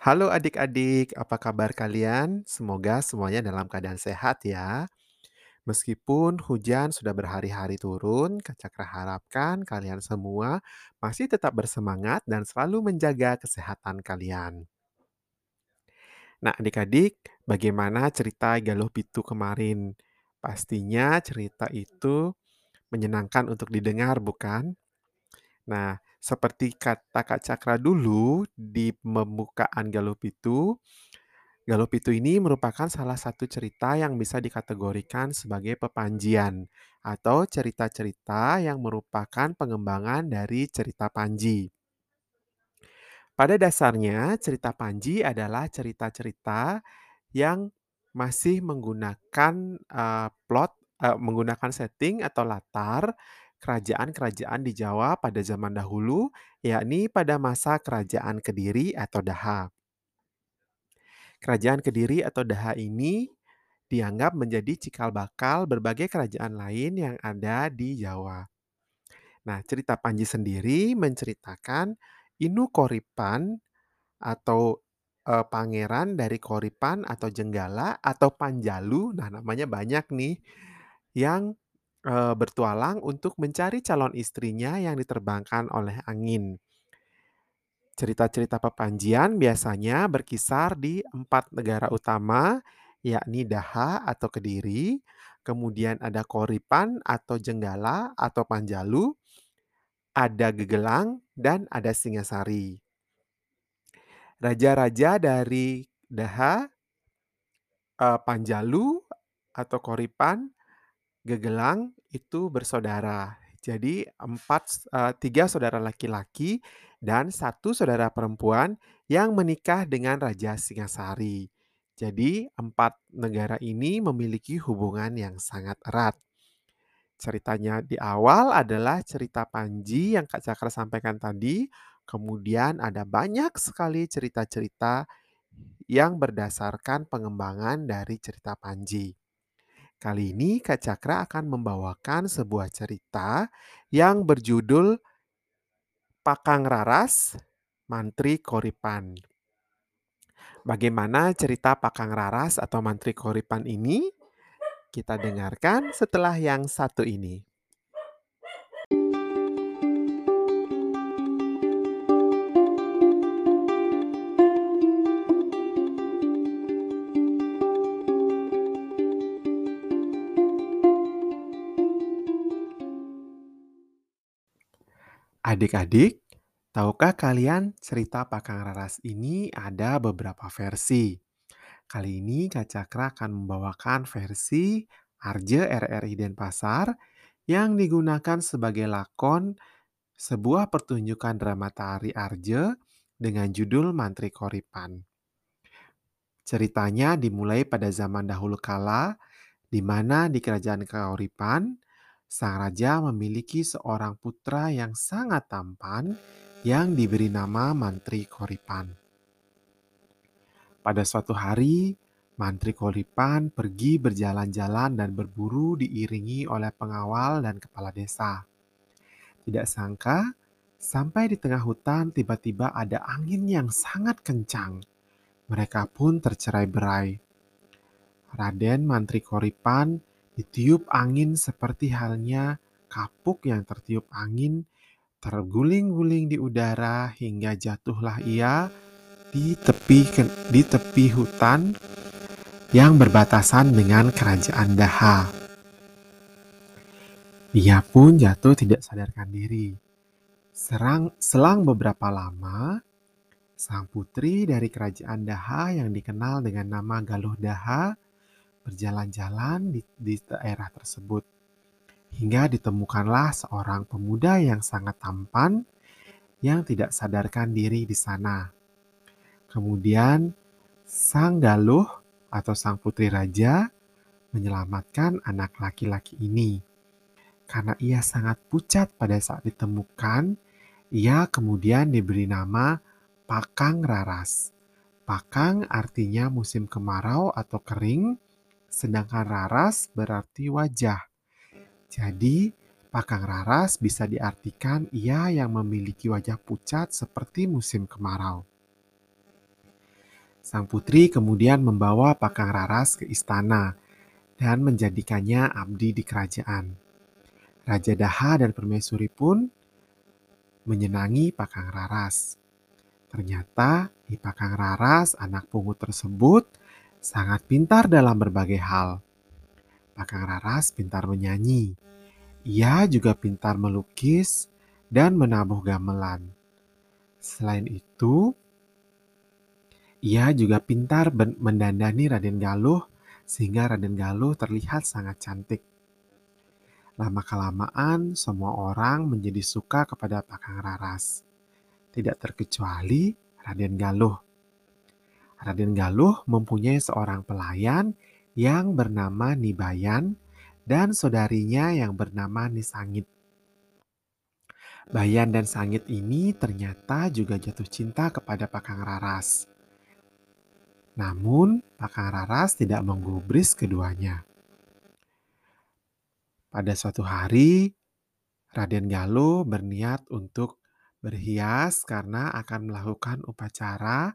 Halo adik-adik, apa kabar kalian? Semoga semuanya dalam keadaan sehat ya. Meskipun hujan sudah berhari-hari turun, Kak Cakra harapkan kalian semua masih tetap bersemangat dan selalu menjaga kesehatan kalian. Nah, adik-adik, bagaimana cerita Galuh Pitu kemarin? Pastinya cerita itu menyenangkan untuk didengar, bukan? Nah, seperti kata Kak Cakra dulu di pembukaan Galuh Pitu, Galuh Pitu ini merupakan salah satu cerita yang bisa dikategorikan sebagai pepanjian atau cerita-cerita yang merupakan pengembangan dari cerita Panji. Pada dasarnya, cerita Panji adalah cerita-cerita yang masih menggunakan menggunakan setting atau latar kerajaan-kerajaan di Jawa pada zaman dahulu, yakni pada masa Kerajaan Kediri atau Daha. Kerajaan Kediri atau Daha ini dianggap menjadi cikal bakal berbagai kerajaan lain yang ada di Jawa. Nah, cerita Panji sendiri menceritakan Inu Koripan atau pangeran dari Koripan atau Jenggala atau Panjalu, nah namanya banyak nih, yang bertualang untuk mencari calon istrinya yang diterbangkan oleh angin. Cerita-cerita pepanjian biasanya berkisar di 4 negara utama, yakni Daha atau Kediri, kemudian ada Koripan atau Jenggala atau Panjalu, ada Gegelang, dan ada Singasari. Raja-raja dari Daha, Panjalu atau Koripan, Gegelang itu bersaudara. Jadi 3 saudara laki-laki dan satu saudara perempuan yang menikah dengan Raja Singasari. Jadi 4 negara ini memiliki hubungan yang sangat erat. Ceritanya di awal adalah cerita Panji yang Kak Cakra sampaikan tadi. Kemudian ada banyak sekali cerita-cerita yang berdasarkan pengembangan dari cerita Panji. Kali ini Kak Cakra akan membawakan sebuah cerita yang berjudul Pakang Raras, Mantri Koripan. Bagaimana cerita Pakang Raras atau Mantri Koripan ini? Kita dengarkan setelah yang satu ini. Adik-adik, tahukah kalian cerita Pakang Raras ini ada beberapa versi? Kali ini Kak Cakra akan membawakan versi Arje RRI Denpasar yang digunakan sebagai lakon sebuah pertunjukan drama tari Arje dengan judul Mantri Koripan. Ceritanya dimulai pada zaman dahulu kala, di mana di kerajaan Koripan, sang raja memiliki seorang putra yang sangat tampan yang diberi nama Mantri Koripan. Pada suatu hari, Mantri Koripan pergi berjalan-jalan dan berburu diiringi oleh pengawal dan kepala desa. Tidak sangka, sampai di tengah hutan tiba-tiba ada angin yang sangat kencang. Mereka pun tercerai-berai. Raden Mantri Koripan ditiup angin seperti halnya kapuk yang tertiup angin, terguling-guling di udara hingga jatuhlah ia di tepi hutan yang berbatasan dengan kerajaan Daha. Ia pun jatuh tidak sadarkan diri. Selang beberapa lama, sang putri dari kerajaan Daha yang dikenal dengan nama Galuh Daha berjalan-jalan di daerah tersebut. Hingga ditemukanlah seorang pemuda yang sangat tampan yang tidak sadarkan diri di sana. Kemudian sang Galuh atau sang putri raja menyelamatkan anak laki-laki ini. Karena ia sangat pucat pada saat ditemukan, ia kemudian diberi nama Pakang Raras. Pakang artinya musim kemarau atau kering, sedangkan raras berarti wajah. Jadi, Pakang Raras bisa diartikan ia yang memiliki wajah pucat seperti musim kemarau. Sang putri kemudian membawa Pakang Raras ke istana dan menjadikannya abdi di kerajaan. Raja Daha dan Permaisuri pun menyenangi Pakang Raras. Ternyata di Pakang Raras, anak pungut tersebut sangat pintar dalam berbagai hal. Pakang Raras pintar menyanyi. Ia juga pintar melukis dan menabuh gamelan. Selain itu, ia juga pintar mendandani Raden Galuh sehingga Raden Galuh terlihat sangat cantik. Lama-kelamaan semua orang menjadi suka kepada Pakang Raras. Tidak terkecuali Raden Galuh. Raden Galuh mempunyai seorang pelayan yang bernama Nibayan dan saudarinya yang bernama Nisangit. Bayan dan Sangit ini ternyata juga jatuh cinta kepada Pakang Raras. Namun, Pakang Raras tidak menggubris keduanya. Pada suatu hari, Raden Galuh berniat untuk berhias karena akan melakukan upacara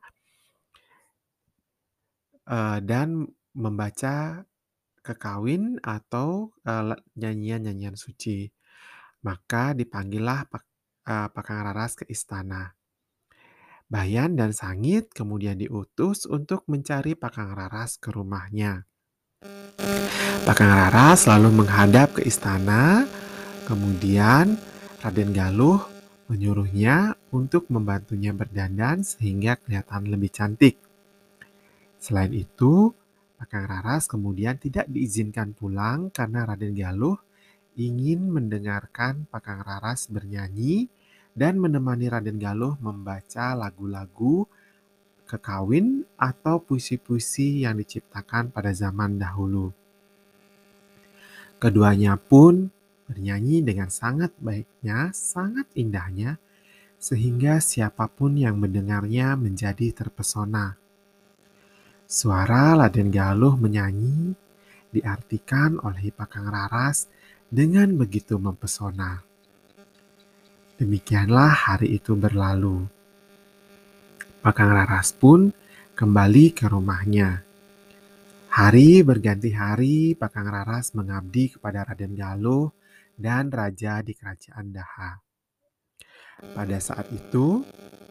dan membaca kekawin atau nyanyian-nyanyian suci. Maka dipanggillah Pakang Raras ke istana. Bayan dan Sangit kemudian diutus untuk mencari Pakang Raras ke rumahnya. Pakang Raras lalu menghadap ke istana, kemudian Raden Galuh menyuruhnya untuk membantunya berdandan sehingga kelihatan lebih cantik. Selain itu, Pakang Raras kemudian tidak diizinkan pulang karena Raden Galuh ingin mendengarkan Pakang Raras bernyanyi dan menemani Raden Galuh membaca lagu-lagu kekawin atau puisi-puisi yang diciptakan pada zaman dahulu. Keduanya pun bernyanyi dengan sangat baiknya, sangat indahnya, sehingga siapapun yang mendengarnya menjadi terpesona. Suara Raden Galuh menyanyi diartikan oleh Pakang Raras dengan begitu mempesona. Demikianlah hari itu berlalu. Pakang Raras pun kembali ke rumahnya. Hari berganti hari, Pakang Raras mengabdi kepada Raden Galuh dan raja di kerajaan Daha. Pada saat itu,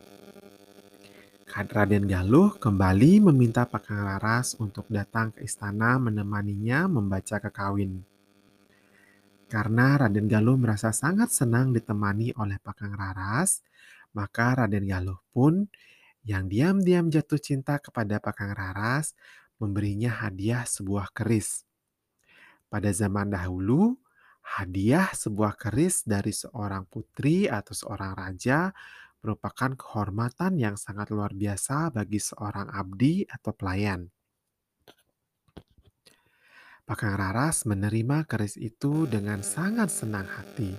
Raden Galuh kembali meminta Pakang Raras untuk datang ke istana menemaninya membaca kekawin. Karena Raden Galuh merasa sangat senang ditemani oleh Pakang Raras, maka Raden Galuh pun yang diam-diam jatuh cinta kepada Pakang Raras memberinya hadiah sebuah keris. Pada zaman dahulu, hadiah sebuah keris dari seorang putri atau seorang raja merupakan kehormatan yang sangat luar biasa bagi seorang abdi atau pelayan. Pakang Raras menerima keris itu dengan sangat senang hati.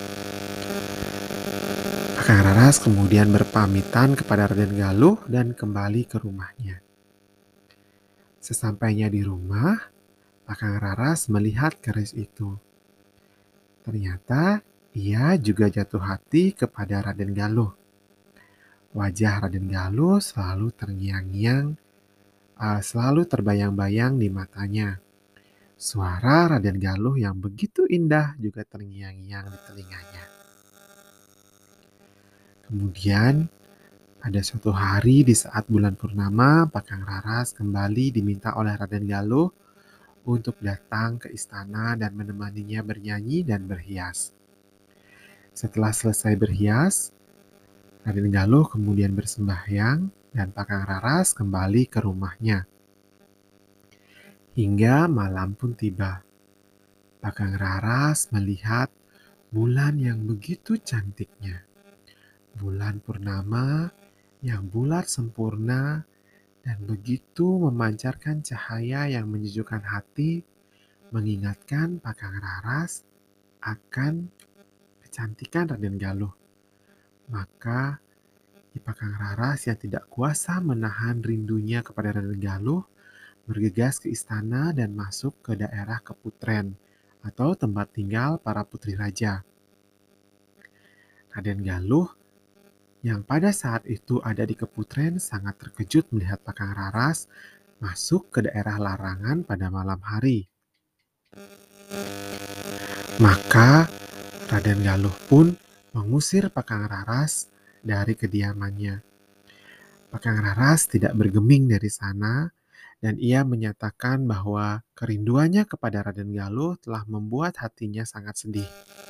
Pakang Raras kemudian berpamitan kepada Raden Galuh dan kembali ke rumahnya. Sesampainya di rumah, Pakang Raras melihat keris itu. Ternyata ia juga jatuh hati kepada Raden Galuh. Wajah Raden Galuh selalu terngiang-ngiang, selalu terbayang-bayang di matanya. Suara Raden Galuh yang begitu indah juga terngiang-ngiang di telinganya. Kemudian, pada suatu hari di saat bulan purnama, Pakang Raras kembali diminta oleh Raden Galuh untuk datang ke istana dan menemaninya bernyanyi dan berhias. Setelah selesai berhias, Raden Galuh kemudian bersembahyang dan Pakang Raras kembali ke rumahnya. Hingga malam pun tiba. Pakang Raras melihat bulan yang begitu cantiknya. Bulan purnama yang bulat sempurna dan begitu memancarkan cahaya yang menyejukkan hati, mengingatkan Pakang Raras akan kecantikan Raden Galuh. Maka Pakang Raras yang tidak kuasa menahan rindunya kepada Raden Galuh bergegas ke istana dan masuk ke daerah Keputren atau tempat tinggal para putri raja. Raden Galuh yang pada saat itu ada di Keputren sangat terkejut melihat Pakang Raras masuk ke daerah larangan pada malam hari. Maka Raden Galuh pun mengusir Pakang Raras dari kediamannya. Pakang Raras tidak bergeming dari sana dan ia menyatakan bahwa kerinduannya kepada Raden Galuh telah membuat hatinya sangat sedih.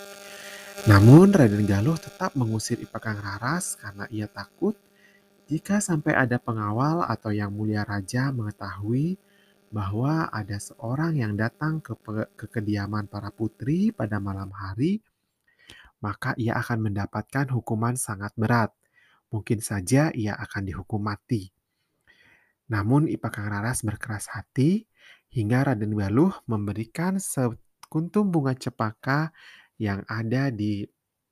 Namun Raden Galuh tetap mengusir Ipakang Raras karena ia takut jika sampai ada pengawal atau yang mulia raja mengetahui bahwa ada seorang yang datang ke kediaman para putri pada malam hari, maka ia akan mendapatkan hukuman sangat berat. Mungkin saja ia akan dihukum mati. Namun Ipakang Raras berkeras hati hingga Raden Galuh memberikan sekuntum bunga cempaka yang ada di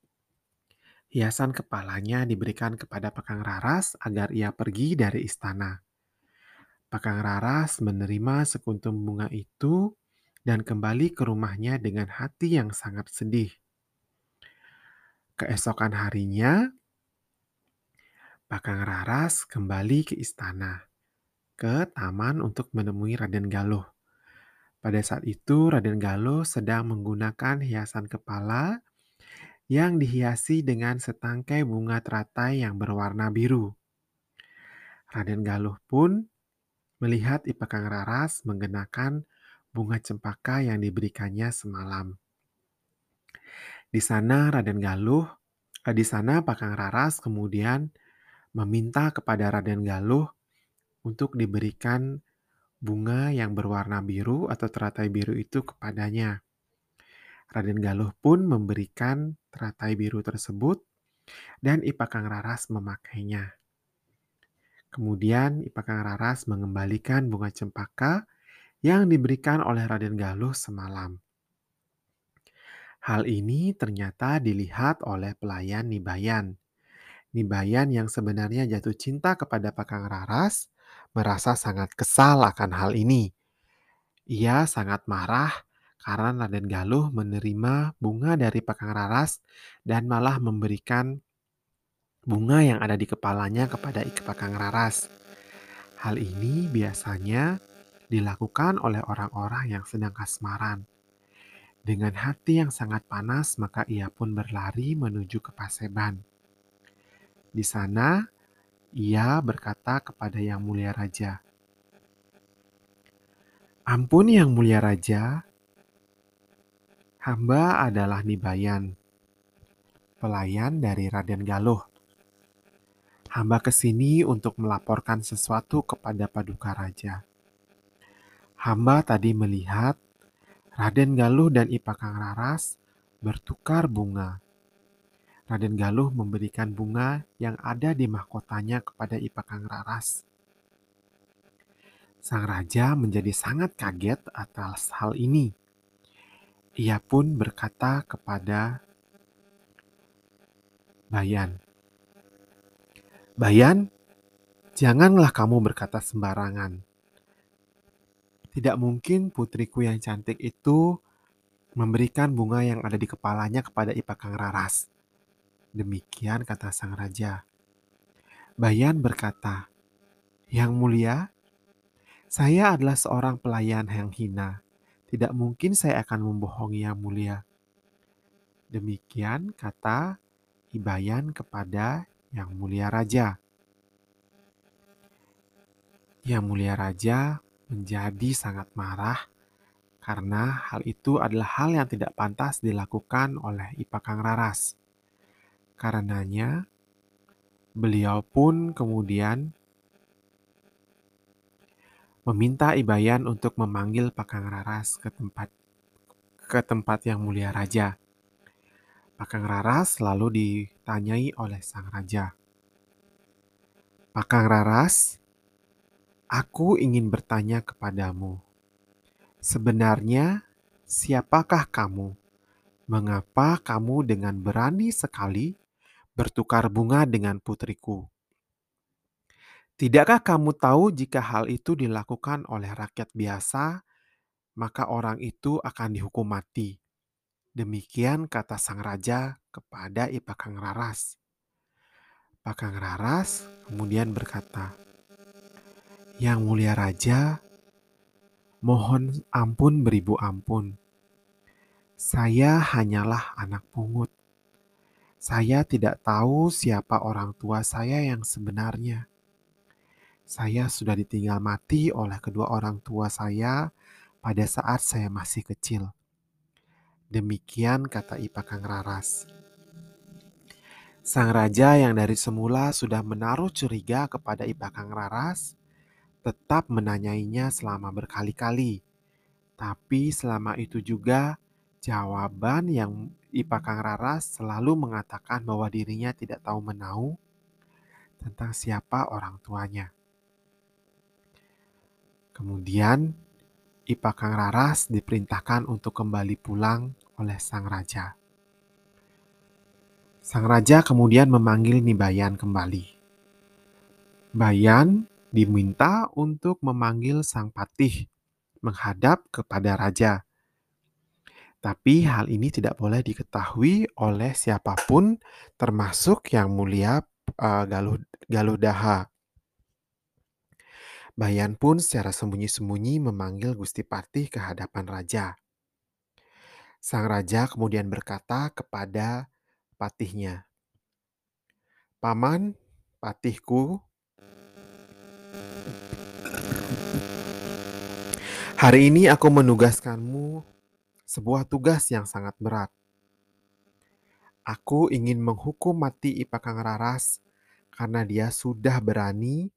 hiasan kepalanya diberikan kepada Pakang Raras agar ia pergi dari istana. Pakang Raras menerima sekuntum bunga itu dan kembali ke rumahnya dengan hati yang sangat sedih. Keesokan harinya, Pakang Raras kembali ke istana, ke taman untuk menemui Raden Galuh. Pada saat itu, Raden Galuh sedang menggunakan hiasan kepala yang dihiasi dengan setangkai bunga teratai yang berwarna biru. Raden Galuh pun melihat Ipakang Raras mengenakan bunga cempaka yang diberikannya semalam. Di sana di sana Pakang Raras kemudian meminta kepada Raden Galuh untuk diberikan bunga yang berwarna biru atau teratai biru itu kepadanya. Raden Galuh pun memberikan teratai biru tersebut dan Ipakang Raras memakainya. Kemudian Ipakang Raras mengembalikan bunga cempaka yang diberikan oleh Raden Galuh semalam. Hal ini ternyata dilihat oleh pelayan Nibayan. Nibayan yang sebenarnya jatuh cinta kepada Pakang Raras merasa sangat kesal akan hal ini. Ia sangat marah karena Raden Galuh menerima bunga dari Pakang Raras dan malah memberikan bunga yang ada di kepalanya kepada Pakang Raras. Hal ini biasanya dilakukan oleh orang-orang yang sedang kasmaran. Dengan hati yang sangat panas, maka ia pun berlari menuju ke Paseban. Di sana, ia berkata kepada Yang Mulia Raja, "Ampun Yang Mulia Raja, hamba adalah Nibayan, pelayan dari Raden Galuh. Hamba kesini untuk melaporkan sesuatu kepada Paduka Raja. Hamba tadi melihat Raden Galuh dan Ipakang Raras bertukar bunga. Raden Galuh memberikan bunga yang ada di mahkotanya kepada Ipakang Raras. Sang raja menjadi sangat kaget atas hal ini. Ia pun berkata kepada Bayan, "Bayan, janganlah kamu berkata sembarangan. Tidak mungkin putriku yang cantik itu memberikan bunga yang ada di kepalanya kepada Ipakang Raras." Demikian kata sang raja. Bayan berkata, "Yang mulia, saya adalah seorang pelayan yang hina. Tidak mungkin saya akan membohongi Yang Mulia." Demikian kata Ibayan kepada Yang Mulia Raja. Yang Mulia Raja menjadi sangat marah karena hal itu adalah hal yang tidak pantas dilakukan oleh Ipakang Raras. Karenanya, beliau pun kemudian meminta Ibayan untuk memanggil Pakang Raras ke tempat Yang Mulia Raja. Pakang Raras lalu ditanyai oleh sang raja. "Pakang Raras, aku ingin bertanya kepadamu. Sebenarnya, siapakah kamu? Mengapa kamu dengan berani sekali bertukar bunga dengan putriku? Tidakkah kamu tahu jika hal itu dilakukan oleh rakyat biasa, maka orang itu akan dihukum mati?" Demikian kata sang raja kepada Ipakang Raras. Kakang Raras kemudian berkata, "Yang mulia raja, mohon ampun beribu ampun. Saya hanyalah anak pungut. Saya tidak tahu siapa orang tua saya yang sebenarnya. Saya sudah ditinggal mati oleh kedua orang tua saya pada saat saya masih kecil." Demikian kata Ipakang Raras. Sang raja yang dari semula sudah menaruh curiga kepada Ipakang Raras tetap menanyainya selama berkali-kali. Tapi selama itu juga jawaban yang Ipakang Raras selalu mengatakan bahwa dirinya tidak tahu menahu tentang siapa orang tuanya. Kemudian Ipakang Raras diperintahkan untuk kembali pulang oleh sang raja. Sang raja kemudian memanggil Nibayan kembali. Bayan diminta untuk memanggil sang patih menghadap kepada raja. Tapi hal ini tidak boleh diketahui oleh siapapun termasuk yang mulia Galudaha. Bayan pun secara sembunyi-sembunyi memanggil Gusti Patih ke hadapan raja. Sang raja kemudian berkata kepada patihnya, "Paman, patihku, hari ini aku menugaskanmu sebuah tugas yang sangat berat. Aku ingin menghukum mati Ipakang Raras karena dia sudah berani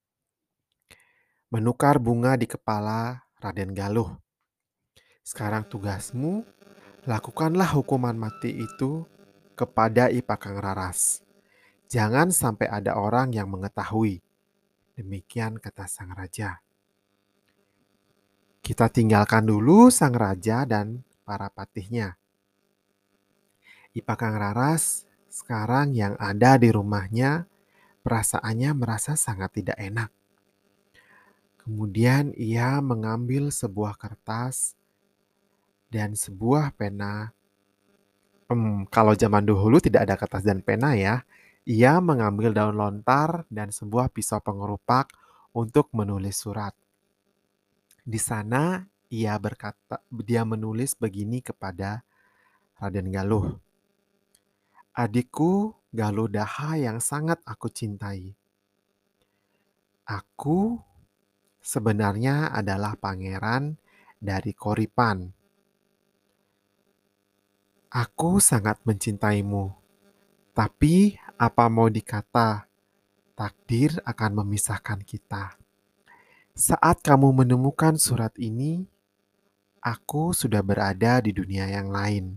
menukar bunga di kepala Raden Galuh. Sekarang tugasmu, lakukanlah hukuman mati itu kepada Ipakang Raras. Jangan sampai ada orang yang mengetahui." Demikian kata sang raja. Kita tinggalkan dulu sang raja dan para patihnya. Ipakang Raras sekarang yang ada di rumahnya, perasaannya merasa sangat tidak enak. Kemudian ia mengambil sebuah kertas dan sebuah pena. Kalau zaman dahulu tidak ada kertas dan pena ya. Ia mengambil daun lontar dan sebuah pisau pengerupak untuk menulis surat. Di sana dia menulis begini kepada Raden Galuh. "Adikku Galuh Daha yang sangat aku cintai. Aku sebenarnya adalah pangeran dari Koripan. Aku sangat mencintaimu. Tapi apa mau dikata, takdir akan memisahkan kita. Saat kamu menemukan surat ini, aku sudah berada di dunia yang lain.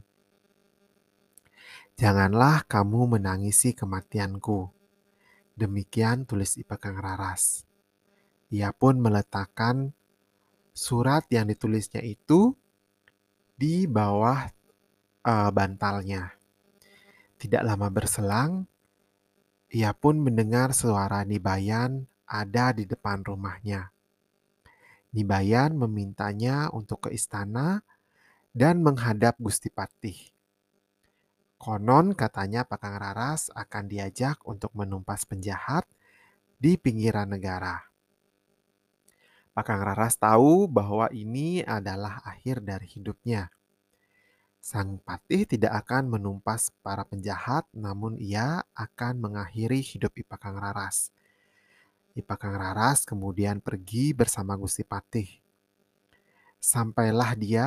Janganlah kamu menangisi kematianku." Demikian tulis Ipakang Raras. Ia pun meletakkan surat yang ditulisnya itu di bawah bantalnya. Tidak lama berselang, ia pun mendengar suara Nibayan ada di depan rumahnya. Nibayan memintanya untuk ke istana dan menghadap Gusti Patih. Konon katanya Pakang Raras akan diajak untuk menumpas penjahat di pinggiran negara. Pakang Raras tahu bahwa ini adalah akhir dari hidupnya. Sang patih tidak akan menumpas para penjahat, namun ia akan mengakhiri hidup Ipakang Raras. Ipakang Raras kemudian pergi bersama Gusti Patih. Sampailah dia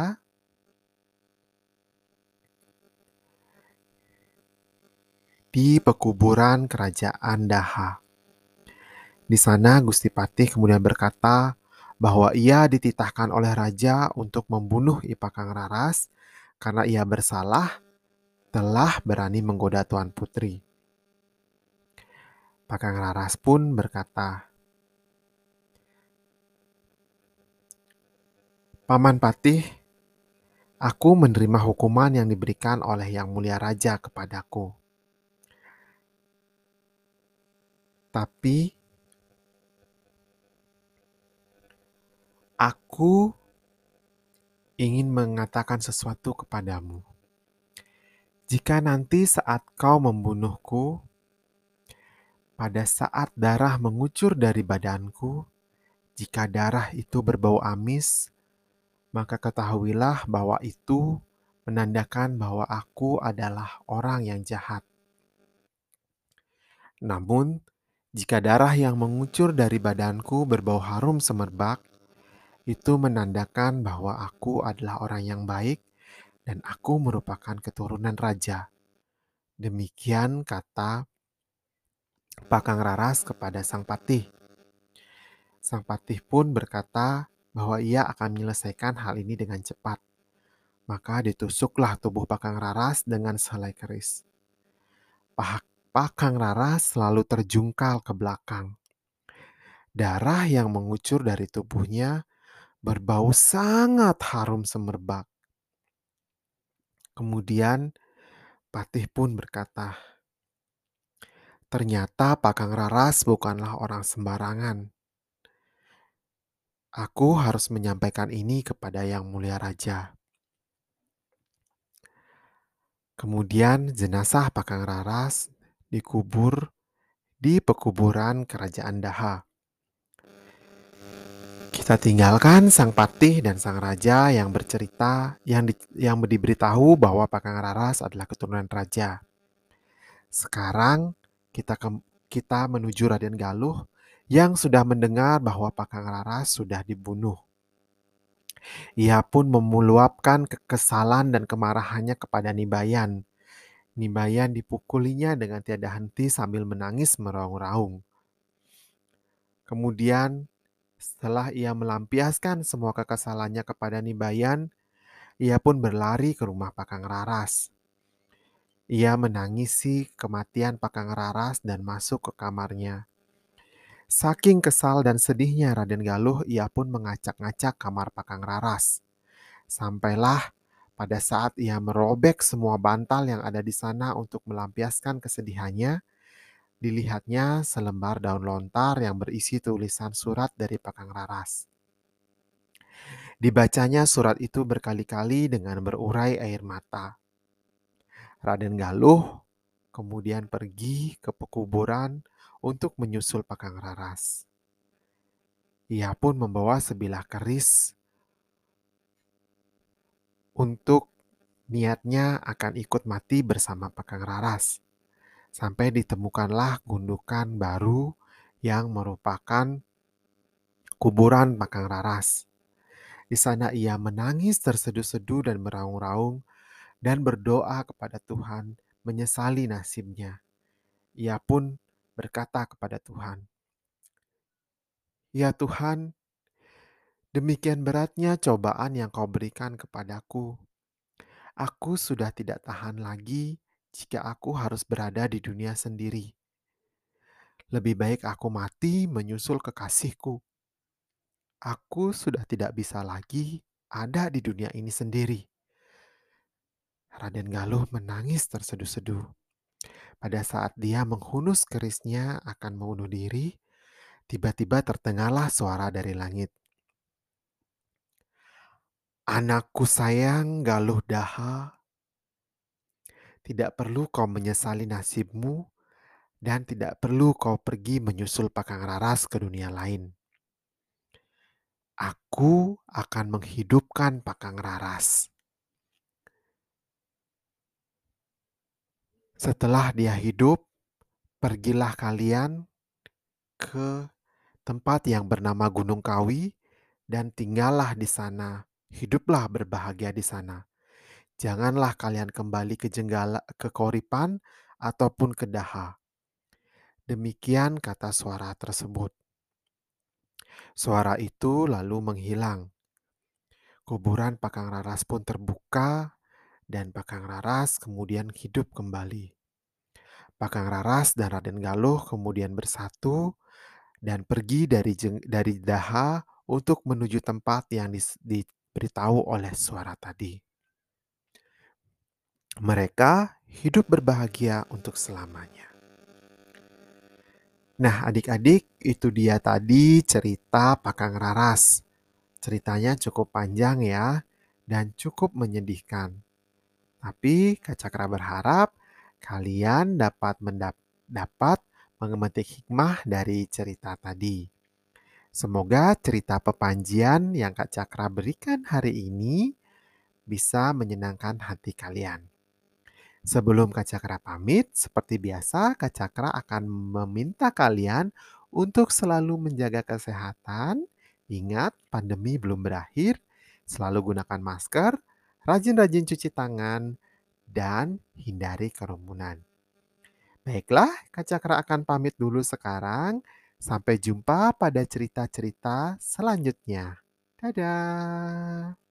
di pekuburan kerajaan Daha. Di sana Gusti Patih kemudian berkata bahwa ia dititahkan oleh raja untuk membunuh Ipakang Raras karena ia bersalah telah berani menggoda Tuan Putri. Pakang Raras pun berkata, "Paman Patih, aku menerima hukuman yang diberikan oleh Yang Mulia Raja kepadaku. Tapi aku ingin mengatakan sesuatu kepadamu. Jika nanti saat kau membunuhku, Pada saat darah mengucur dari badanku, jika darah itu berbau amis, maka ketahuilah bahwa itu menandakan bahwa aku adalah orang yang jahat. Namun, jika darah yang mengucur dari badanku berbau harum semerbak, itu menandakan bahwa aku adalah orang yang baik dan aku merupakan keturunan raja. Demikian kata Pakang Raras kepada Sang Patih. Sang Patih pun berkata bahwa ia akan menyelesaikan hal ini dengan cepat. Maka ditusuklah tubuh Pakang Raras dengan sehelai keris. Pakang Raras selalu terjungkal ke belakang. Darah yang mengucur dari tubuhnya berbau sangat harum semerbak. Kemudian Patih pun berkata, "Ternyata Pakang Raras bukanlah orang sembarangan. Aku harus menyampaikan ini kepada Yang Mulia Raja." Kemudian jenazah Pakang Raras dikubur di pekuburan Kerajaan Daha. Kita tinggalkan Sang Patih dan Sang Raja yang bercerita, yang diberitahu bahwa Pakang Raras adalah keturunan raja. Sekarang kita menuju Raden Galuh yang sudah mendengar bahwa Pakang Raras sudah dibunuh. Ia pun meluapkan kekesalan dan kemarahannya kepada Nibayan. Nibayan dipukulinya dengan tiada henti sambil menangis meraung-raung. Kemudian setelah ia melampiaskan semua kekesalannya kepada Nibayan, ia pun berlari ke rumah Pakang Raras. Ia menangisi kematian Pakang Raras dan masuk ke kamarnya. Saking kesal dan sedihnya Raden Galuh, ia pun mengacak-ngacak kamar Pakang Raras. Sampailah pada saat ia merobek semua bantal yang ada di sana untuk melampiaskan kesedihannya, dilihatnya selembar daun lontar yang berisi tulisan surat dari Pakang Raras. Dibacanya surat itu berkali-kali dengan berurai air mata. Raden Galuh kemudian pergi ke pekuburan untuk menyusul Pakang Raras. Ia pun membawa sebilah keris untuk niatnya akan ikut mati bersama Pakang Raras. Sampai ditemukanlah gundukan baru yang merupakan kuburan Pakang Raras. Di sana ia menangis terseduh-seduh dan meraung-raung dan berdoa kepada Tuhan menyesali nasibnya. Ia pun berkata kepada Tuhan, "Ya Tuhan, demikian beratnya cobaan yang Kau berikan kepadaku. Aku sudah tidak tahan lagi jika aku harus berada di dunia sendiri. Lebih baik aku mati menyusul kekasihku. Aku sudah tidak bisa lagi ada di dunia ini sendiri." Raden Galuh menangis terseduh-seduh. Pada saat dia menghunus kerisnya akan membunuh diri, tiba-tiba terdengarlah suara dari langit. "Anakku sayang Galuh Daha, tidak perlu kau menyesali nasibmu dan tidak perlu kau pergi menyusul Pakang Raras ke dunia lain. Aku akan menghidupkan Pakang Raras. Setelah dia hidup, pergilah kalian ke tempat yang bernama Gunung Kawi dan tinggallah di sana. Hiduplah berbahagia di sana. Janganlah kalian kembali ke Jenggala, ke Koripan ataupun ke Daha." Demikian kata suara tersebut. Suara itu lalu menghilang. Kuburan Pakang Raras pun terbuka dan Pakang Raras kemudian hidup kembali. Pakang Raras dan Raden Galuh kemudian bersatu dan pergi dari Daha untuk menuju tempat yang diberitahu oleh suara tadi. Mereka hidup berbahagia untuk selamanya. Nah, adik-adik, itu dia tadi cerita Pakang Raras. Ceritanya cukup panjang ya, dan cukup menyedihkan. Tapi Kak Cakra berharap kalian dapat memetik hikmah dari cerita tadi. Semoga cerita pepanjian yang Kak Cakra berikan hari ini bisa menyenangkan hati kalian. Sebelum Kak Cakra pamit, seperti biasa Kak Cakra akan meminta kalian untuk selalu menjaga kesehatan. Ingat, pandemi belum berakhir. Selalu gunakan masker, rajin-rajin cuci tangan, dan hindari kerumunan. Baiklah, Kak Cakra akan pamit dulu sekarang. Sampai jumpa pada cerita-cerita selanjutnya. Dadah.